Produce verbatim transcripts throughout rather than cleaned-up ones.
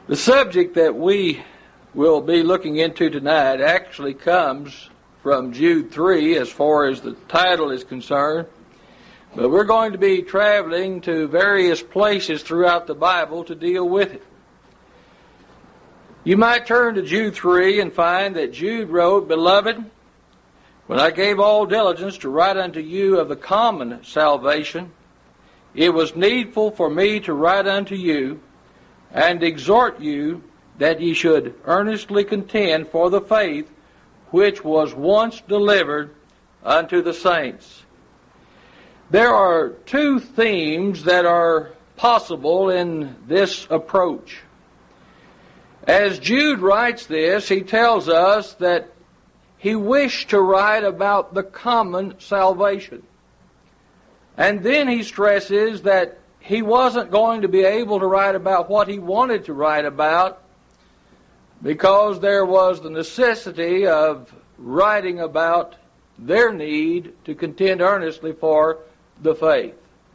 The subject that we will be looking into tonight actually comes from Jude three as far as the title is concerned. But we're going to be traveling to various places throughout the Bible to deal with it. You might turn to Jude three and find that Jude wrote, "Beloved, when I gave all diligence to write unto you of the common salvation, it was needful for me to write unto you and exhort you that ye should earnestly contend for the faith which was once delivered unto the saints." There are two themes that are possible in this approach. As Jude writes this, he tells us that he wished to write about the common salvation. And then he stresses that he wasn't going to be able to write about what he wanted to write about because there was the necessity of writing about their need to contend earnestly for the faith.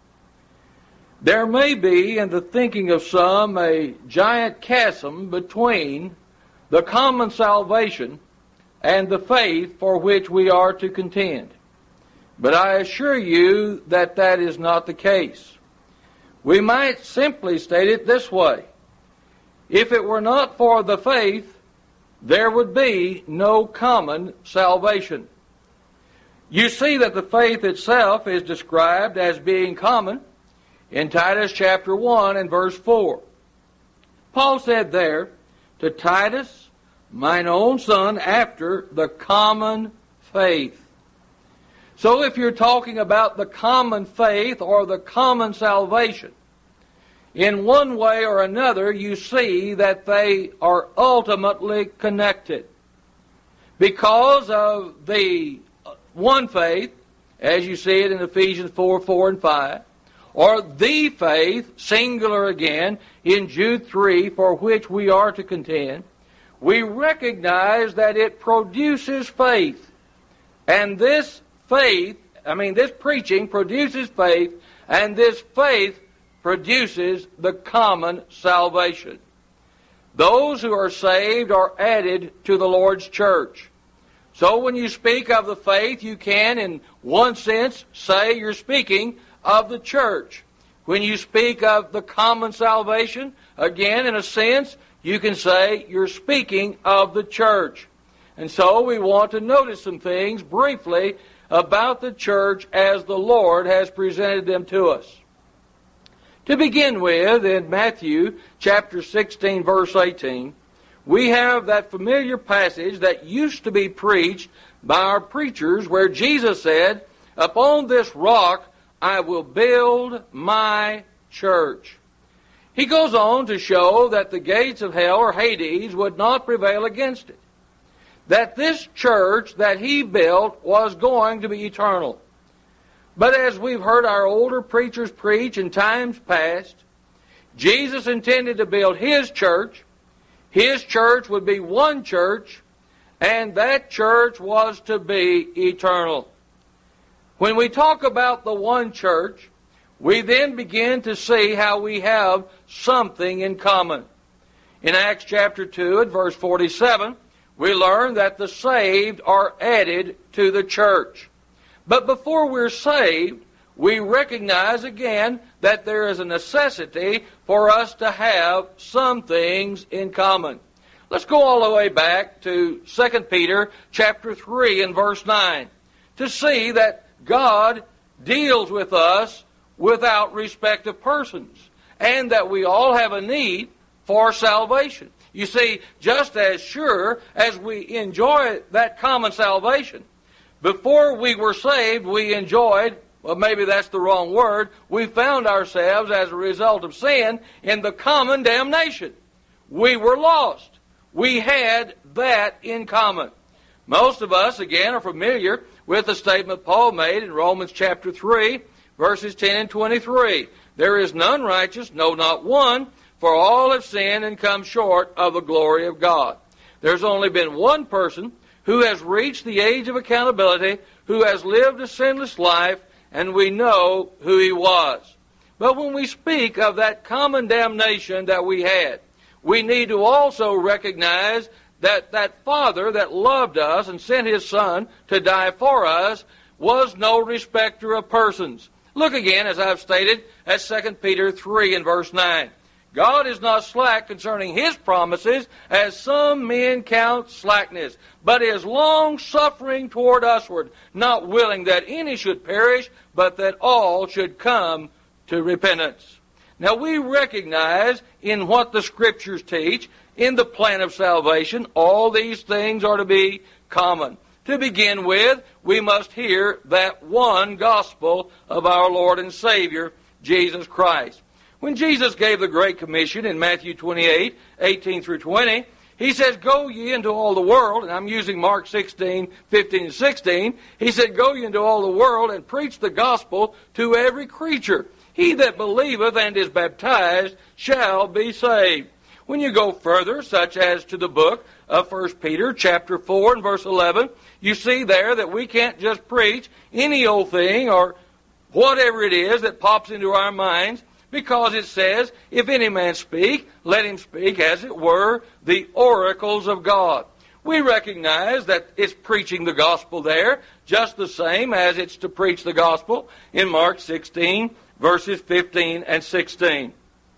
There may be, in the thinking of some, a giant chasm between the common salvation and the faith for which we are to contend. But I assure you that that is not the case. We might simply state it this way. If it were not for the faith, there would be no common salvation. You see that the faith itself is described as being common in Titus chapter one and verse four. Paul said there, "To Titus, mine own son, after the common faith." So if you're talking about the common faith or the common salvation, in one way or another you see that they are ultimately connected. Because of the one faith, as you see it in Ephesians four, four and five, or the faith, singular again, in Jude three, for which we are to contend, we recognize that it produces faith. And this faith, I mean this preaching produces faith, and this faith produces the common salvation. Those who are saved are added to the Lord's church. So when you speak of the faith, you can, in one sense, say you're speaking of the church. When you speak of the common salvation, again, in a sense, you can say you're speaking of the church. And so we want to notice some things briefly about the church as the Lord has presented them to us. To begin with, in Matthew chapter sixteen, verse eighteen, we have that familiar passage that used to be preached by our preachers where Jesus said, "Upon this rock I will build my church." He goes on to show that the gates of hell or Hades would not prevail against it. That this church that he built was going to be eternal. But as we've heard our older preachers preach in times past, Jesus intended to build his church. His church would be one church, and that church was to be eternal. When we talk about the one church, we then begin to see how we have something in common. In Acts chapter two and verse forty-seven, we learn that the saved are added to the church. But before we're saved, we recognize again that there is a necessity for us to have some things in common. Let's go all the way back to Second Peter chapter three and verse nine to see that God deals with us without respect of persons, and that we all have a need for salvation. You see, just as sure as we enjoy that common salvation, before we were saved, we enjoyed, well, maybe that's the wrong word, we found ourselves as a result of sin in the common damnation. We were lost. We had that in common. Most of us, again, are familiar with the statement Paul made in Romans chapter three, verses ten and twenty-three. "There is none righteous, no, not one, for all have sinned and come short of the glory of God." There's only been one person who has reached the age of accountability, who has lived a sinless life, and we know who he was. But when we speak of that common damnation that we had, we need to also recognize that that Father that loved us and sent His Son to die for us was no respecter of persons. Look again, as I've stated, at Second Peter three and verse nine. God is not slack concerning His promises, as some men count slackness, but is long-suffering toward usward, not willing that any should perish, but that all should come to repentance. Now we recognize in what the Scriptures teach, in the plan of salvation, all these things are to be common. To begin with, we must hear that one gospel of our Lord and Savior, Jesus Christ. When Jesus gave the Great Commission in Matthew twenty-eight, eighteen through twenty, He says, "Go ye into all the world," and I'm using Mark sixteen, fifteen, and sixteen. He said, "Go ye into all the world and preach the gospel to every creature. He that believeth and is baptized shall be saved." When you go further, such as to the book of First Peter, chapter four and verse eleven, you see there that we can't just preach any old thing or whatever it is that pops into our minds, because it says, "If any man speak, let him speak, as it were, the oracles of God." We recognize that it's preaching the gospel there, just the same as it's to preach the gospel in Mark sixteen, verses fifteen and sixteen.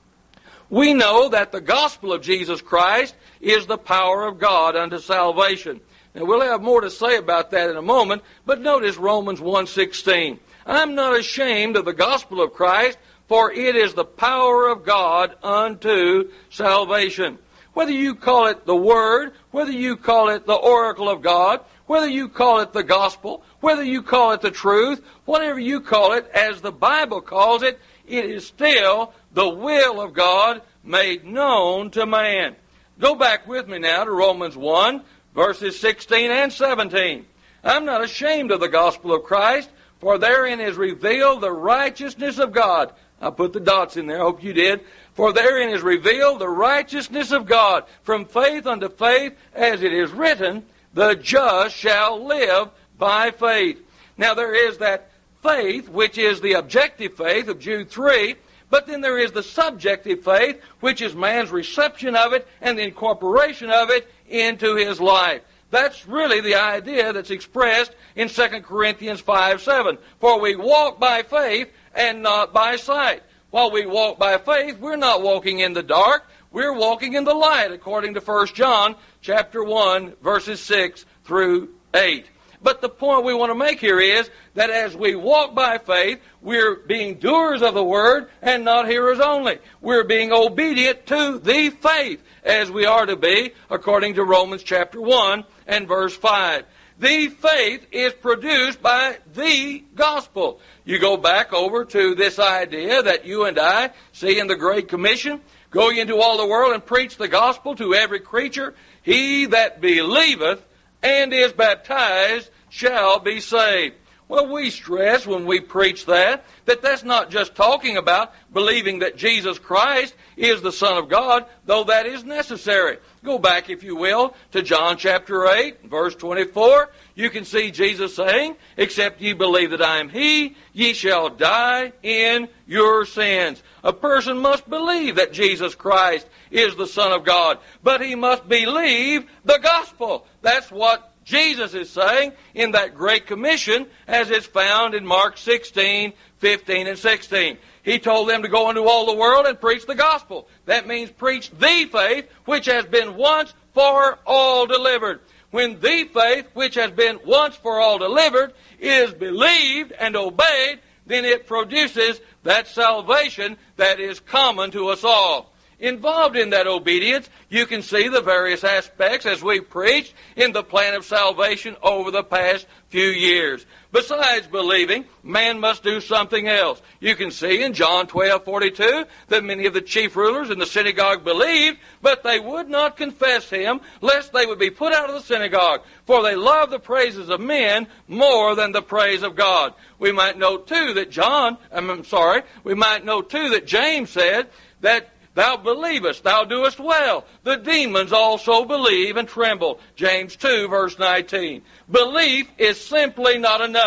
We know that the gospel of Jesus Christ is the power of God unto salvation. Now, we'll have more to say about that in a moment, but notice Romans one sixteen. "I'm not ashamed of the gospel of Christ, for it is the power of God unto salvation." Whether you call it the Word, whether you call it the oracle of God, whether you call it the gospel, whether you call it the truth, whatever you call it, as the Bible calls it, it is still the will of God made known to man. Go back with me now to Romans one, verses sixteen and seventeen. "I'm not ashamed of the gospel of Christ, for therein is revealed the righteousness of God." I put the dots in there, I hope you did. "For therein is revealed the righteousness of God, from faith unto faith, as it is written, the just shall live by faith." Now there is that faith, which is the objective faith of Jude three, but then there is the subjective faith, which is man's reception of it and the incorporation of it into his life. That's really the idea that's expressed in Second Corinthians five seven. "For we walk by faith and not by sight." While we walk by faith, we're not walking in the dark, we're walking in the light, according to First John chapter one, verses six through eight. But the point we want to make here is that as we walk by faith, we're being doers of the word and not hearers only. We're being obedient to the faith, as we are to be, according to Romans chapter one and verse five. The faith is produced by the gospel. You go back over to this idea that you and I see in the Great Commission, "Go ye into all the world and preach the gospel to every creature. He that believeth and is baptized shall be saved." Well, we stress when we preach that, that that's not just talking about believing that Jesus Christ is the Son of God, though that is necessary. Go back, if you will, to John chapter eight, verse twenty-four. You can see Jesus saying, "Except ye believe that I am He, ye shall die in your sins." A person must believe that Jesus Christ is the Son of God, but he must believe the gospel. That's what Jesus is saying in that Great Commission, as it's found in Mark sixteen, fifteen, and sixteen. He told them to go into all the world and preach the gospel. That means preach the faith which has been once for all delivered. When the faith which has been once for all delivered is believed and obeyed, then it produces that salvation that is common to us all. Involved in that obedience, you can see the various aspects, as we've preached, in the plan of salvation over the past few years. Besides believing, man must do something else. You can see in John twelve forty-two that many of the chief rulers in the synagogue believed, but they would not confess him, lest they would be put out of the synagogue. For they love the praises of men more than the praise of God. We might note too that John, I'm sorry, we might note too that James said that "Thou believest, thou doest well. The demons also believe and tremble." James two, verse nineteen. Belief is simply not enough.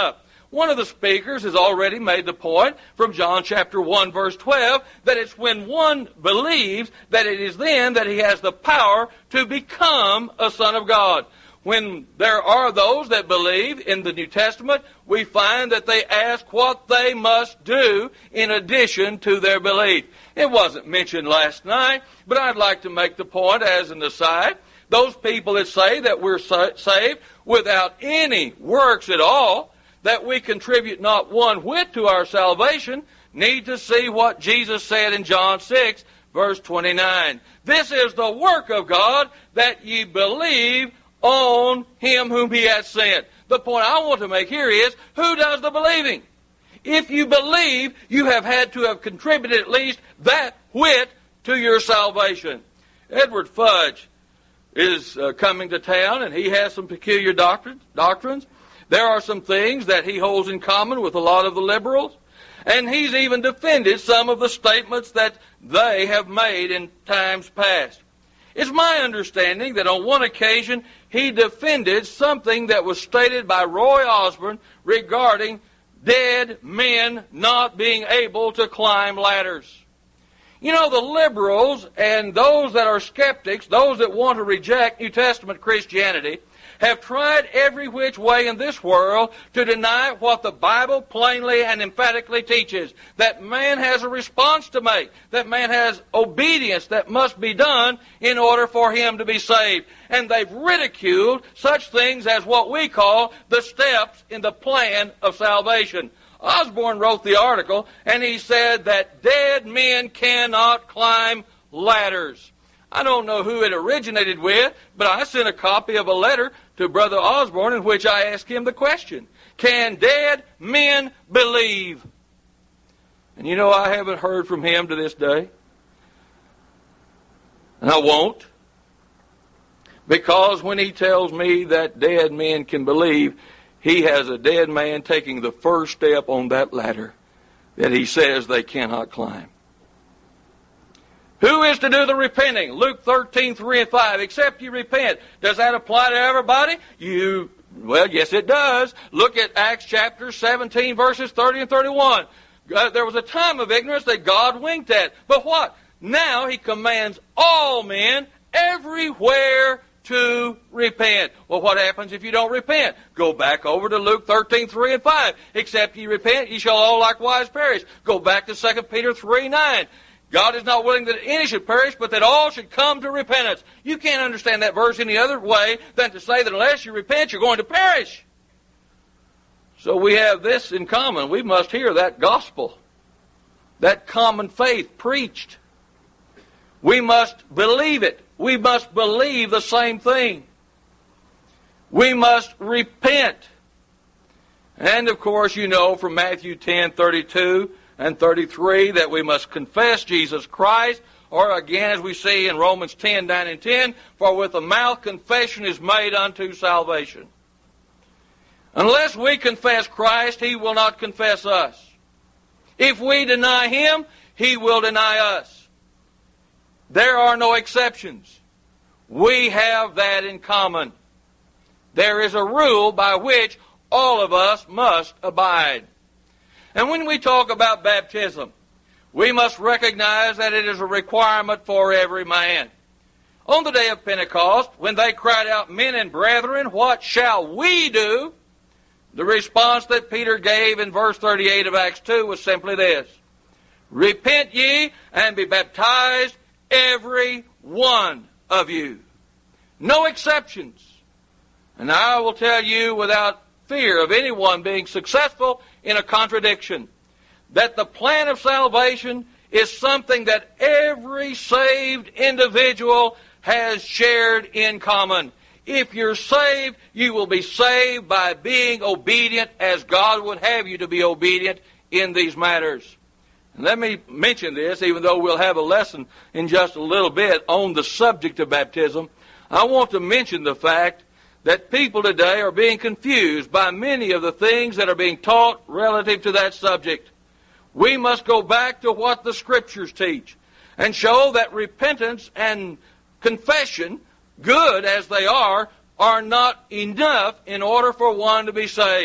One of the speakers has already made the point from John chapter one, verse twelve, that it's when one believes that it is then that he has the power to become a son of God. When there are those that believe in the New Testament, we find that they ask what they must do in addition to their belief. It wasn't mentioned last night, but I'd like to make the point as an aside. Those people that say that we're saved without any works at all, that we contribute not one whit to our salvation, need to see what Jesus said in John six, verse twenty-nine. This is the work of God, that ye believe on him whom he hath sent. The point I want to make here is, who does the believing? If you believe, you have had to have contributed at least that whit to your salvation. Edward Fudge is uh, coming to town, and he has some peculiar doctrines, doctrines. There are some things that he holds in common with a lot of the liberals, and he's even defended some of the statements that they have made in times past. It's my understanding that on one occasion he defended something that was stated by Roy Osborne regarding dead men not being able to climb ladders. You know, the liberals and those that are skeptics, those that want to reject New Testament Christianity, have tried every which way in this world to deny what the Bible plainly and emphatically teaches, that man has a response to make, that man has obedience that must be done in order for him to be saved. And they've ridiculed such things as what we call the steps in the plan of salvation. Osborne wrote the article, and he said that dead men cannot climb ladders. I don't know who it originated with, but I sent a copy of a letter to Brother Osborne in which I asked him the question, can dead men believe? And you know, I haven't heard from him to this day. And I won't. Because when he tells me that dead men can believe, he has a dead man taking the first step on that ladder that he says they cannot climb. Who is to do the repenting? Luke thirteen, three and five. Except you repent. Does that apply to everybody? You, well, yes it does. Look at Acts chapter seventeen, verses thirty and thirty-one. Uh, there was a time of ignorance that God winked at. But what? Now he commands all men everywhere to repent. Well, what happens if you don't repent? Go back over to Luke thirteen, three and five. Except ye repent, ye shall all likewise perish. Go back to Second Peter three, nine. God is not willing that any should perish, but that all should come to repentance. You can't understand that verse any other way than to say that unless you repent, you're going to perish. So we have this in common. We must hear that gospel, that common faith preached. We must believe it. We must believe the same thing. We must repent. And of course, you know from Matthew ten, thirty-two and thirty-three that we must confess Jesus Christ, or again as we see in Romans ten, nine and ten, for with the mouth confession is made unto salvation. Unless we confess Christ, He will not confess us. If we deny Him, He will deny us. There are no exceptions. We have that in common. There is a rule by which all of us must abide. And when we talk about baptism, we must recognize that it is a requirement for every man. On the day of Pentecost, when they cried out, men and brethren, what shall we do? The response that Peter gave in verse thirty-eight of Acts two was simply this: repent ye and be baptized, every one of you. No exceptions. And I will tell you without fear of anyone being successful in a contradiction, that the plan of salvation is something that every saved individual has shared in common. If you're saved, you will be saved by being obedient as God would have you to be obedient in these matters. And let me mention this, even though we'll have a lesson in just a little bit on the subject of baptism. I want to mention the fact that people today are being confused by many of the things that are being taught relative to that subject. We must go back to what the Scriptures teach and show that repentance and confession, good as they are, are not enough in order for one to be saved.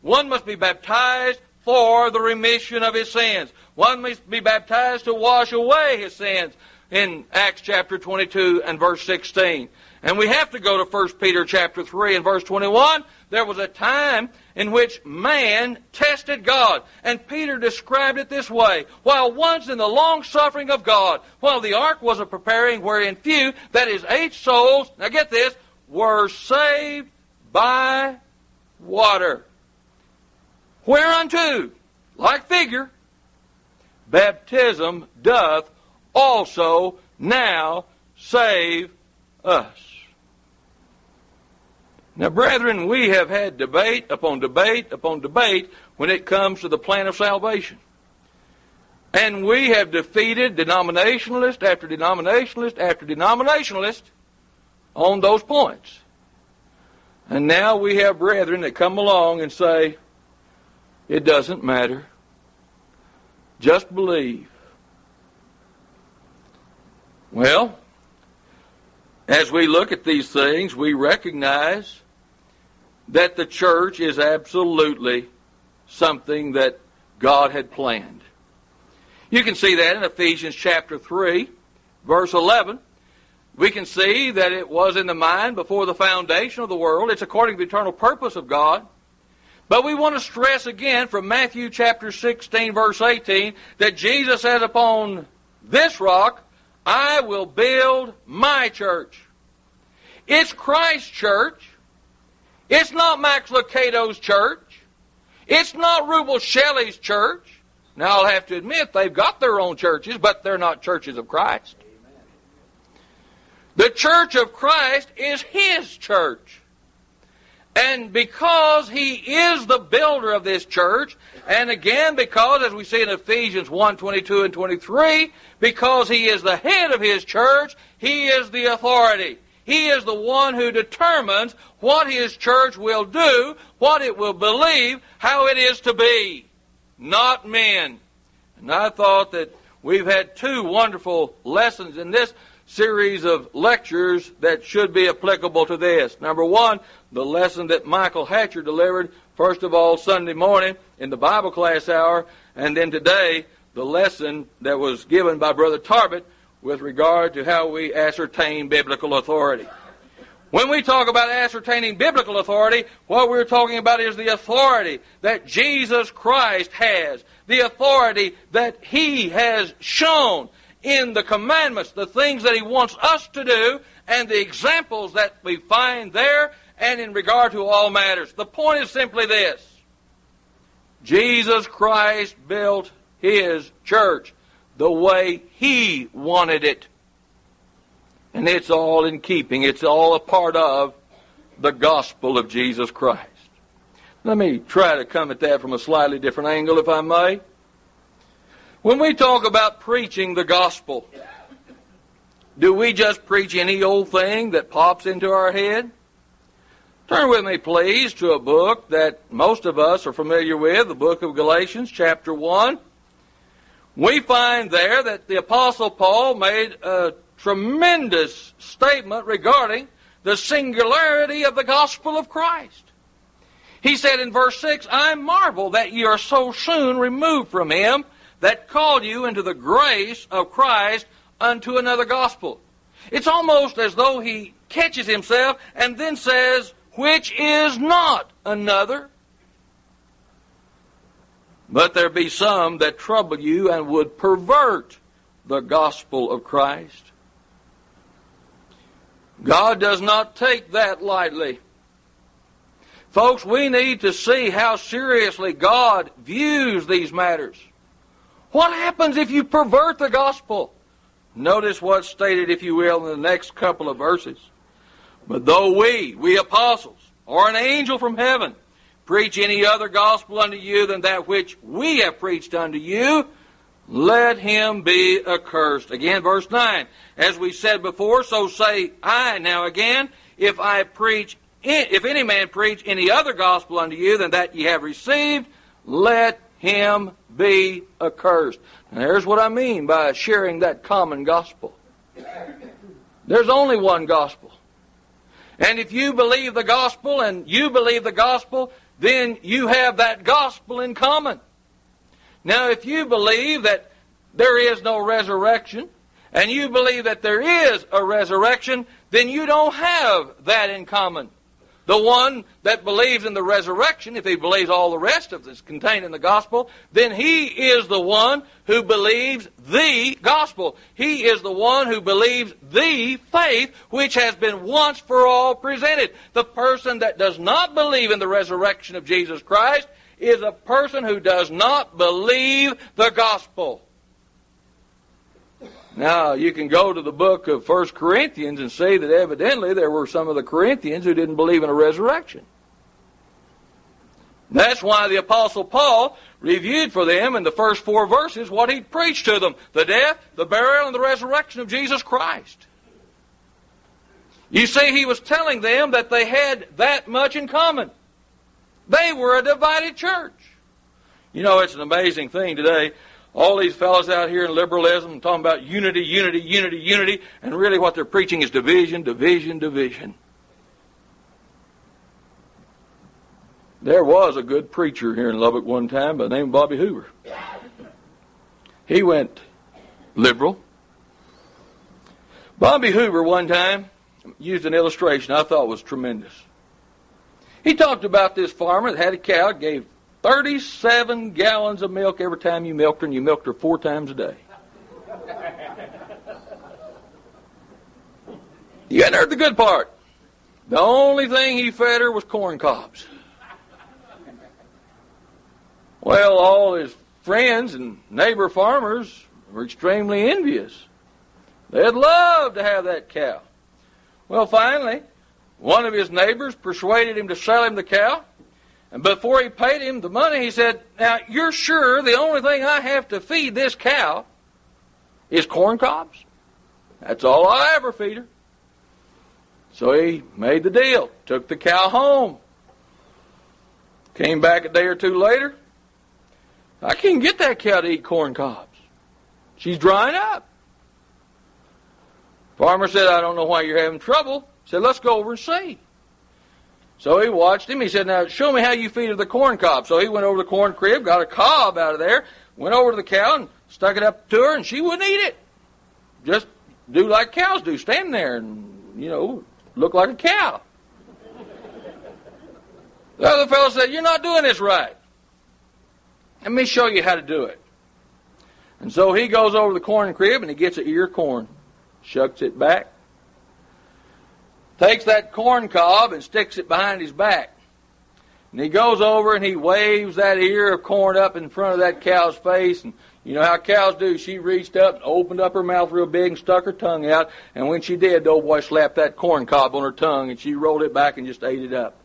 One must be baptized for the remission of his sins. One must be baptized to wash away his sins in Acts chapter twenty-two and verse sixteen. And we have to go to First Peter chapter three and verse twenty-one. There was a time in which man tested God. And Peter described it this way. While once in the long suffering of God, while the ark was a preparing, wherein few, that is eight souls, now get this, were saved by water. Whereunto, like figure, baptism doth also now save us. Now, brethren, we have had debate upon debate upon debate when it comes to the plan of salvation. And we have defeated denominationalist after denominationalist after denominationalist on those points. And now we have brethren that come along and say, it doesn't matter. Just believe. Well, as we look at these things, we recognize that the church is absolutely something that God had planned. You can see that in Ephesians chapter three, verse eleven. We can see that it was in the mind before the foundation of the world. It's according to the eternal purpose of God. But we want to stress again from Matthew chapter sixteen, verse eighteen, that Jesus says, upon this rock I will build my church. It's Christ's church. It's not Max Lucado's church. It's not Rubel Shelley's church. Now, I'll have to admit, they've got their own churches, but they're not churches of Christ. Amen. The church of Christ is His church. And because He is the builder of this church, and again, because, as we see in Ephesians one, twenty-two and twenty-three, because He is the head of His church, He is the authority. He is the one who determines what His church will do, what it will believe, how it is to be, not men. And I thought that we've had two wonderful lessons in this series of lectures that should be applicable to this. Number one, the lesson that Michael Hatcher delivered, first of all, Sunday morning in the Bible class hour, and then today, the lesson that was given by Brother Tarbett with regard to how we ascertain biblical authority. When we talk about ascertaining biblical authority, what we're talking about is the authority that Jesus Christ has, the authority that He has shown in the commandments, the things that He wants us to do, and the examples that we find there, and in regard to all matters. The point is simply this. Jesus Christ built His church the way He wanted it. And it's all in keeping. It's all a part of the gospel of Jesus Christ. Let me try to come at that from a slightly different angle, if I may. When we talk about preaching the gospel, do we just preach any old thing that pops into our head? Turn with me, please, to a book that most of us are familiar with, the book of Galatians, chapter one. We find there that the Apostle Paul made a tremendous statement regarding the singularity of the gospel of Christ. He said in verse six, I marvel that ye are so soon removed from Him that called you into the grace of Christ unto another gospel. It's almost as though he catches himself and then says, which is not another. But there be some that trouble you and would pervert the gospel of Christ. God does not take that lightly. Folks, we need to see how seriously God views these matters. What happens if you pervert the gospel? Notice what's stated, if you will, in the next couple of verses. But though we, we apostles, or an angel from heaven, preach any other gospel unto you than that which we have preached unto you, let him be accursed. Again, verse nine. As we said before, so say I now again, if I preach, if any man preach any other gospel unto you than that ye have received, let him be accursed. Now, there's what I mean by sharing that common gospel. There's only one gospel. And if you believe the gospel and you believe the gospel, then you have that gospel in common. Now, if you believe that there is no resurrection, and you believe that there is a resurrection, then you don't have that in common. The one that believes in the resurrection, if he believes all the rest of this contained in the gospel, then he is the one who believes the gospel. He is the one who believes the faith which has been once for all presented. The person that does not believe in the resurrection of Jesus Christ is a person who does not believe the gospel. Now, you can go to the book of First Corinthians and see that evidently there were some of the Corinthians who didn't believe in a resurrection. That's why the Apostle Paul reviewed for them in the first four verses what he'd preached to them: the death, the burial, and the resurrection of Jesus Christ. You see, he was telling them that they had that much in common. They were a divided church. You know, it's an amazing thing today. All these fellows out here in liberalism talking about unity, unity, unity, unity, and really what they're preaching is division, division, division. There was a good preacher here in Lubbock one time by the name of Bobby Hoover. He went liberal. Bobby Hoover one time used an illustration I thought was tremendous. He talked about this farmer that had a cow, gave thirty-seven gallons of milk every time you milked her, and you milked her four times a day. You hadn't heard the good part. The only thing he fed her was corn cobs. Well, all his friends and neighbor farmers were extremely envious. They'd love to have that cow. Well, finally, one of his neighbors persuaded him to sell him the cow. And before he paid him the money, he said, "Now, you're sure the only thing I have to feed this cow is corn cobs? That's all I ever feed her." So he made the deal, took the cow home. Came back a day or two later. "I can't get that cow to eat corn cobs. She's drying up." Farmer said, "I don't know why you're having trouble." He said, "Let's go over and see." So he watched him. He said, "Now, show me how you feed her the corn cob." So he went over to the corn crib, got a cob out of there, went over to the cow and stuck it up to her, and she wouldn't eat it. Just do like cows do, stand there and, you know, look like a cow. The other fellow said, "You're not doing this right. Let me show you how to do it." And so he goes over to the corn crib and he gets an ear of corn, shucks it back, takes that corn cob and sticks it behind his back. And he goes over and he waves that ear of corn up in front of that cow's face. And you know how cows do. She reached up and opened up her mouth real big and stuck her tongue out. And when she did, the old boy slapped that corn cob on her tongue and she rolled it back and just ate it up.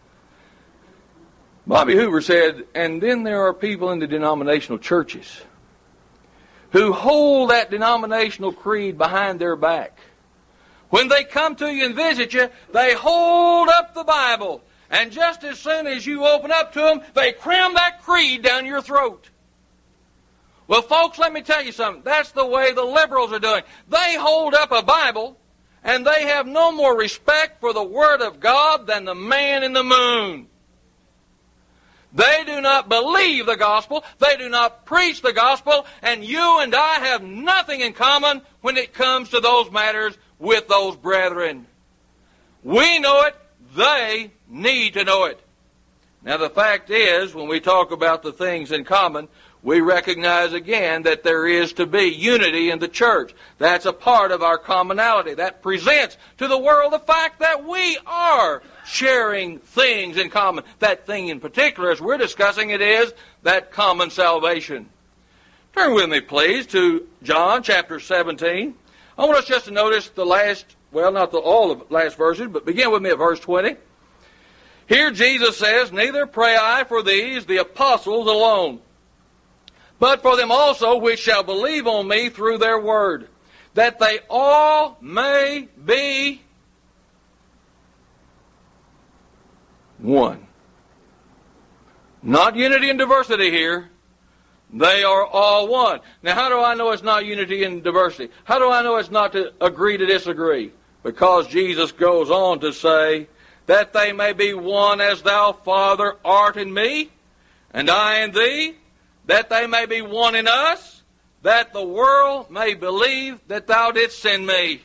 Bobby Hoover said, and then there are people in the denominational churches who hold that denominational creed behind their back. When they come to you and visit you, they hold up the Bible. And just as soon as you open up to them, they cram that creed down your throat. Well, folks, let me tell you something. That's the way the liberals are doing. They hold up a Bible, and they have no more respect for the Word of God than the man in the moon. They do not believe the gospel. They do not preach the gospel. And you and I have nothing in common when it comes to those matters with those brethren. We know it. They need to know it. Now, the fact is, when we talk about the things in common, we recognize again that there is to be unity in the church. That's a part of our commonality. That presents to the world the fact that we are sharing things in common. That thing in particular, as we're discussing it, is that common salvation. Turn with me, please, to John chapter seventeen. I want us just to notice the last, well, not the, all of the last verses, but begin with me at verse twenty. Here Jesus says, "Neither pray I for these, the apostles alone, but for them also which shall believe on me through their word, that they all may be one." Not unity and diversity here. They are all one. Now, how do I know it's not unity and diversity? How do I know it's not to agree to disagree? Because Jesus goes on to say that they may be one as thou, Father, art in me, and I in thee, that they may be one in us, that the world may believe that thou didst send me.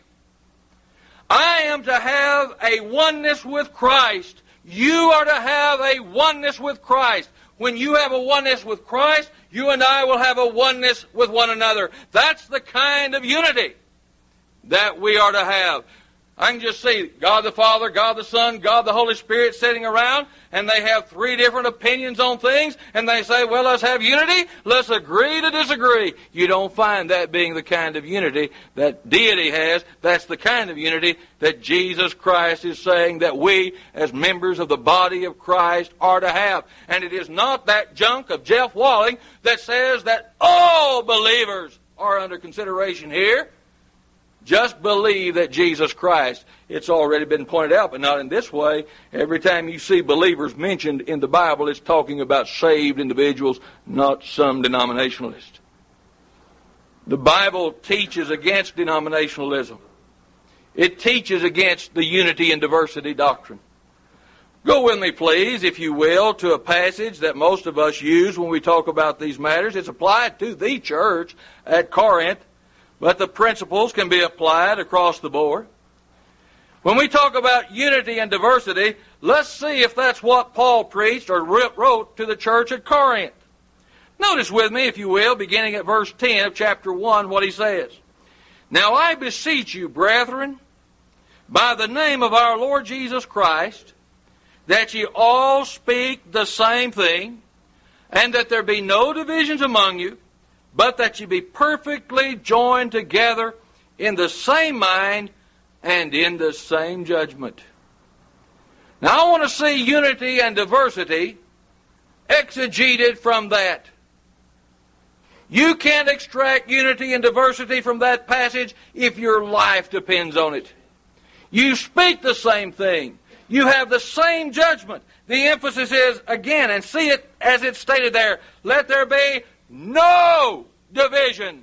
I am to have a oneness with Christ. You are to have a oneness with Christ. When you have a oneness with Christ, you and I will have a oneness with one another. That's the kind of unity that we are to have. I can just see God the Father, God the Son, God the Holy Spirit sitting around, and they have three different opinions on things, and they say, well, let's have unity, let's agree to disagree. You don't find that being the kind of unity that deity has. That's the kind of unity that Jesus Christ is saying that we, as members of the body of Christ, are to have. And it is not that junk of Jeff Walling that says that all believers are under consideration here. Just believe that Jesus Christ. It's already been pointed out, but not in this way. Every time you see believers mentioned in the Bible, it's talking about saved individuals, not some denominationalist. The Bible teaches against denominationalism. It teaches against the unity and diversity doctrine. Go with me, please, if you will, to a passage that most of us use when we talk about these matters. It's applied to the church at Corinth, but the principles can be applied across the board. When we talk about unity and diversity, let's see if that's what Paul preached or wrote to the church at Corinth. Notice with me, if you will, beginning at verse ten of chapter one, what he says. Now I beseech you, brethren, by the name of our Lord Jesus Christ, that ye all speak the same thing, and that there be no divisions among you, but that ye be perfectly joined together in the same mind and in the same judgment. Now I want to see unity and diversity exegeted from that. You can't extract unity and diversity from that passage if your life depends on it. You speak the same thing. You have the same judgment. The emphasis is, again, and see it as it's stated there, let there be no division.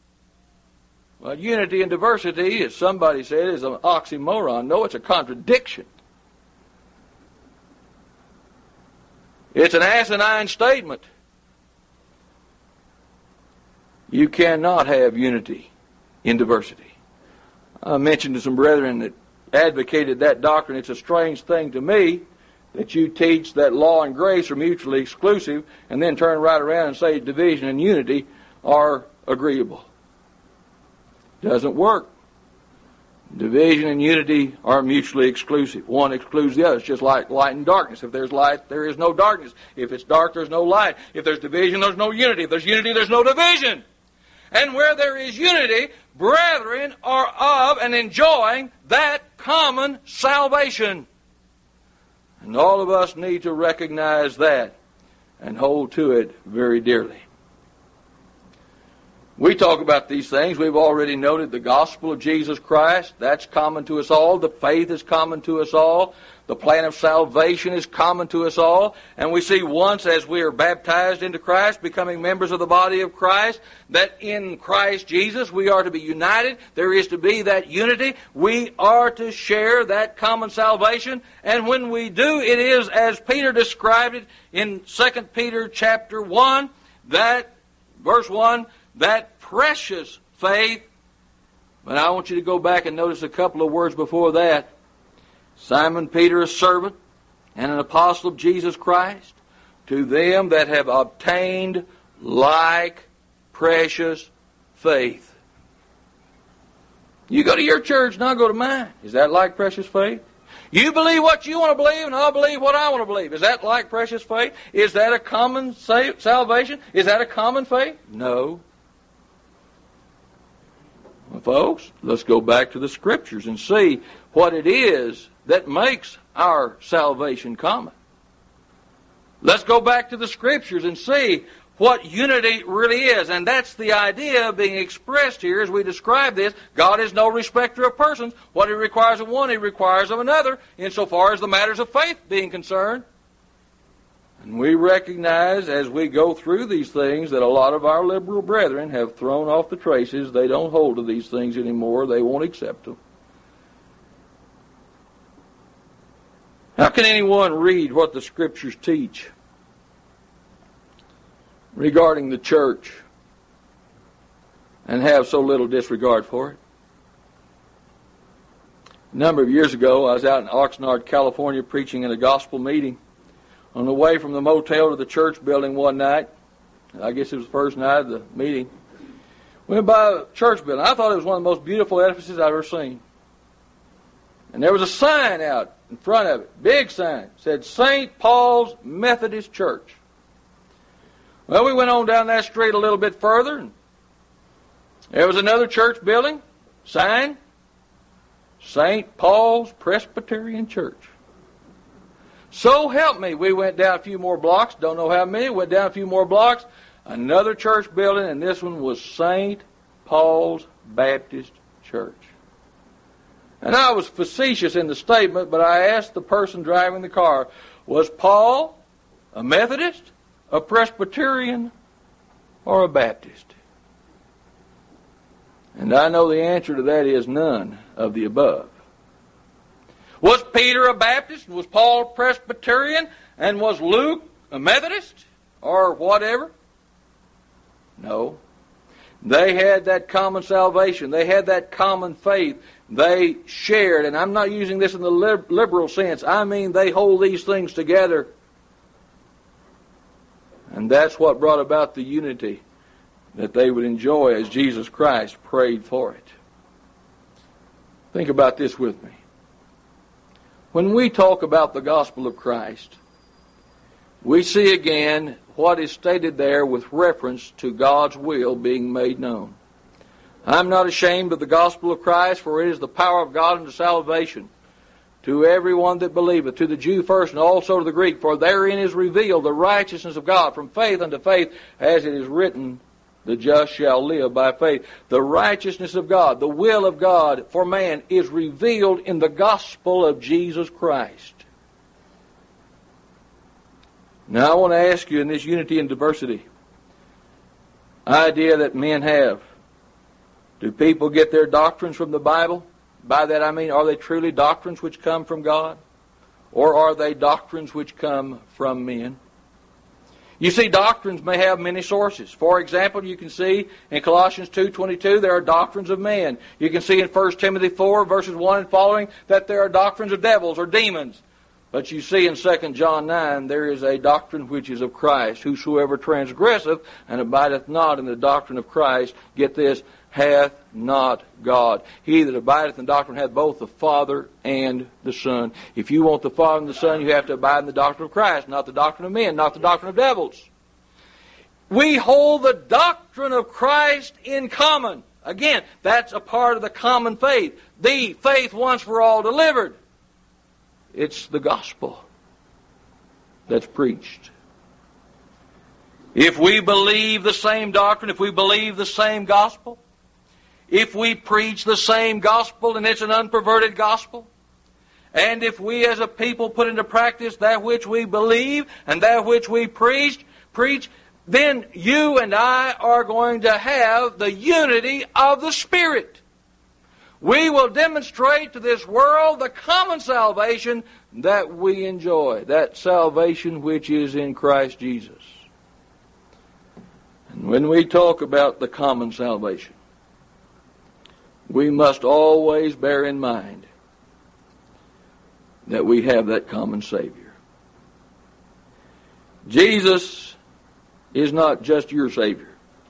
Well, unity and diversity, as somebody said, is an oxymoron. No, it's a contradiction. It's an asinine statement. You cannot have unity in diversity. I mentioned to some brethren that advocated that doctrine. It's a strange thing to me that you teach that law and grace are mutually exclusive and then turn right around and say division and unity are agreeable. Doesn't work. Division and unity are mutually exclusive. One excludes the other. It's just like light and darkness. If there's light, there is no darkness. If it's dark, there's no light. If there's division, there's no unity. If there's unity, there's no division. And where there is unity, brethren are of and enjoying that common salvation. And all of us need to recognize that and hold to it very dearly. We talk about these things. We've already noted the gospel of Jesus Christ. That's common to us all. The faith is common to us all. The plan of salvation is common to us all. And we see once as we are baptized into Christ, becoming members of the body of Christ, that in Christ Jesus we are to be united. There is to be that unity. We are to share that common salvation. And when we do, it is as Peter described it in Second Peter chapter one, that, verse one, that precious faith. But I want you to go back and notice a couple of words before that. Simon Peter, a servant and an apostle of Jesus Christ, to them that have obtained like precious faith. You go to your church and I'll go to mine. Is that like precious faith? You believe what you want to believe and I'll believe what I want to believe. Is that like precious faith? Is that a common salvation? Is that a common faith? No. Well, folks, let's go back to the Scriptures and see what it is that makes our salvation common. Let's go back to the Scriptures and see what unity really is. And that's the idea being expressed here as we describe this. God is no respecter of persons. What He requires of one, He requires of another, insofar as the matters of faith being concerned. And we recognize as we go through these things that a lot of our liberal brethren have thrown off the traces. They don't hold to these things anymore. They won't accept them. How can anyone read what the Scriptures teach regarding the church and have so little disregard for it? A number of years ago, I was out in Oxnard, California, preaching in a gospel meeting. On the way from the motel to the church building one night, I guess it was the first night of the meeting, went by a church building. I thought it was one of the most beautiful edifices I've ever seen. And there was a sign out in front of it, big sign, it said Saint Paul's Methodist Church. Well, we went on down that street a little bit further, and there was another church building, sign, Saint Paul's Presbyterian Church. So help me, we went down a few more blocks, don't know how many, went down a few more blocks, another church building, and this one was Saint Paul's Baptist Church. And I was facetious in the statement, but I asked the person driving the car, was Paul a Methodist, a Presbyterian, or a Baptist? And I know the answer to that is none of the above. Was Peter a Baptist? Was Paul a Presbyterian? And was Luke a Methodist? Or whatever? No. They had that common salvation. They had that common faith. They shared, and I'm not using this in the liberal sense. I mean they hold these things together. And that's what brought about the unity that they would enjoy as Jesus Christ prayed for it. Think about this with me. When we talk about the gospel of Christ, we see again what is stated there with reference to God's will being made known. I'm not ashamed of the gospel of Christ, for it is the power of God unto salvation to everyone that believeth, to the Jew first and also to the Greek. For therein is revealed the righteousness of God from faith unto faith, as it is written, the just shall live by faith. The righteousness of God, the will of God for man is revealed in the gospel of Jesus Christ. Now I want to ask you in this unity and diversity idea that men have, do people get their doctrines from the Bible? By that I mean, are they truly doctrines which come from God? Or are they doctrines which come from men? You see, doctrines may have many sources. For example, you can see in Colossians two twenty-two there are doctrines of men. You can see in First Timothy four verses one and following that there are doctrines of devils or demons. But you see in Second John nine there is a doctrine which is of Christ. Whosoever transgresseth and abideth not in the doctrine of Christ, get this, hath not God. He that abideth in the doctrine hath both the Father and the Son. If you want the Father and the Son, you have to abide in the doctrine of Christ, not the doctrine of men, not the doctrine of devils. We hold the doctrine of Christ in common. Again, that's a part of the common faith. The faith once for all delivered. It's the gospel that's preached. If we believe the same doctrine, if we believe the same gospel, if we preach the same gospel and it's an unperverted gospel, and if we as a people put into practice that which we believe and that which we preach, preach, then you and I are going to have the unity of the Spirit. We will demonstrate to this world the common salvation that we enjoy, that salvation which is in Christ Jesus. And when we talk about the common salvation, we must always bear in mind that we have that common Savior. Jesus is not just your Savior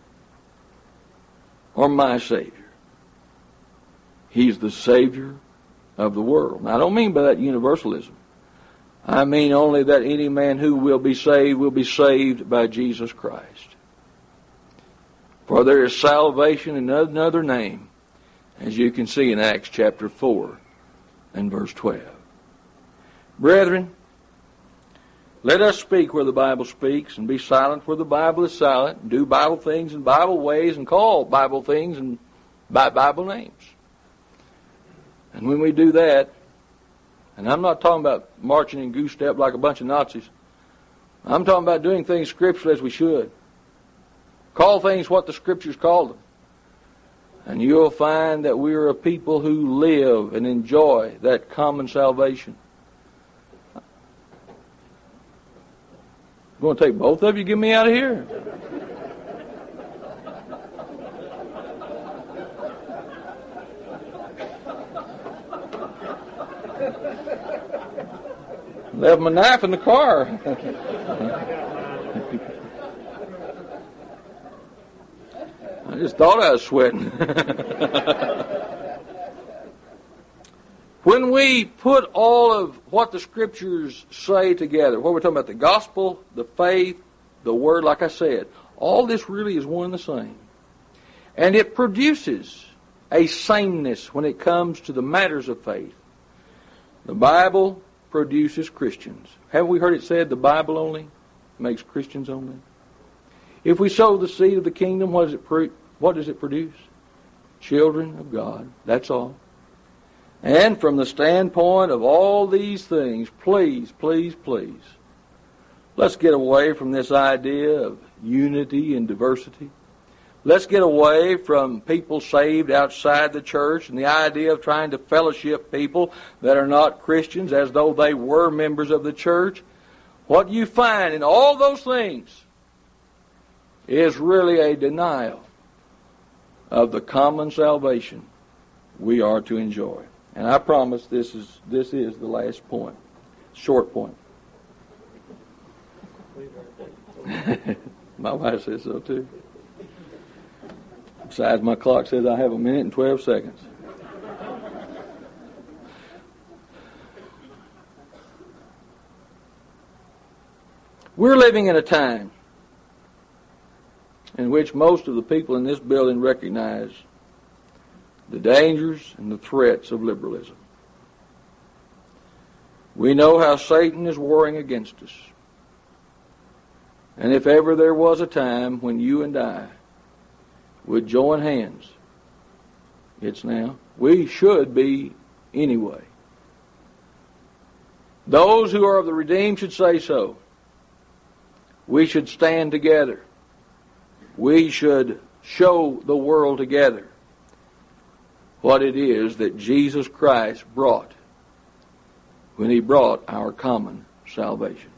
or my Savior. He's the Savior of the world. Now, I don't mean by that universalism. I mean only that any man who will be saved will be saved by Jesus Christ. For there is salvation in another name, as you can see in Acts chapter four and verse twelve. Brethren, let us speak where the Bible speaks and be silent where the Bible is silent, and do Bible things in Bible ways and call Bible things and by Bible names. And when we do that, and I'm not talking about marching in goose step like a bunch of Nazis. I'm talking about doing things scripturally as we should. Call things what the Scriptures call them. And you'll find that we are a people who live and enjoy that common salvation. going to take both of you to get me out of here? Left my knife in the car. I just thought I was sweating. When we put all of what the Scriptures say together, what we're talking about, the gospel, the faith, the word, like I said, all this really is one and the same. And it produces a sameness when it comes to the matters of faith. The Bible produces Christians. Haven't we heard it said the Bible only makes Christians only? If we sow the seed of the kingdom, what does it pro- what does it produce? Children of God. That's all. And from the standpoint of all these things, please, please, please, let's get away from this idea of unity and diversity. Let's get away from people saved outside the church and the idea of trying to fellowship people that are not Christians as though they were members of the church. What you find in all those things is really a denial of the common salvation we are to enjoy. And I promise this is this is the last point, short point. My wife says so too. Besides, my clock says I have a minute and twelve seconds. We're living in a time in which most of the people in this building recognize the dangers and the threats of liberalism. We know how Satan is warring against us. And if ever there was a time when you and I would join hands, it's now. We should be anyway. Those who are of the redeemed should say so. We should stand together. We should show the world together what it is that Jesus Christ brought when He brought our common salvation.